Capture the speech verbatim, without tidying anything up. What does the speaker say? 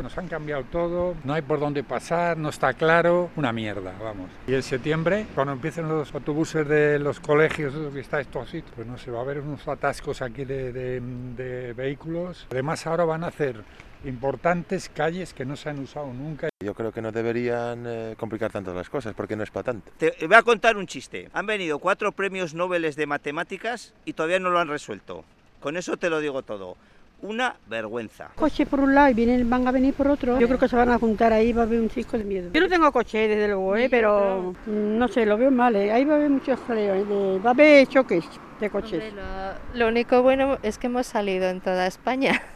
nos han cambiado todo, no hay por dónde pasar, no está claro, una mierda, vamos. Y en septiembre, cuando empiecen los autobuses de los colegios, que está esto así, pues no sé, va a haber unos atascos aquí de, de, de vehículos. Además ahora van a hacer importantes calles que no se han usado nunca. Yo creo que no deberían eh, complicar tanto las cosas, porque no es para tanto. Te voy a contar un chiste. Han venido cuatro premios Nobel de matemáticas y todavía no lo han resuelto. Con eso te lo digo todo. Una vergüenza. Coche por un lado y vienen, van a venir por otro. Yo creo que se van a juntar ahí, va a haber un cisco de miedo. Yo no tengo coche, desde luego, ¿eh? Pero no sé, lo veo mal, ¿eh? Ahí va a haber muchos jaleos, ¿eh? Va a haber choques de coches. Hombre, lo, lo único bueno es que hemos salido en toda España.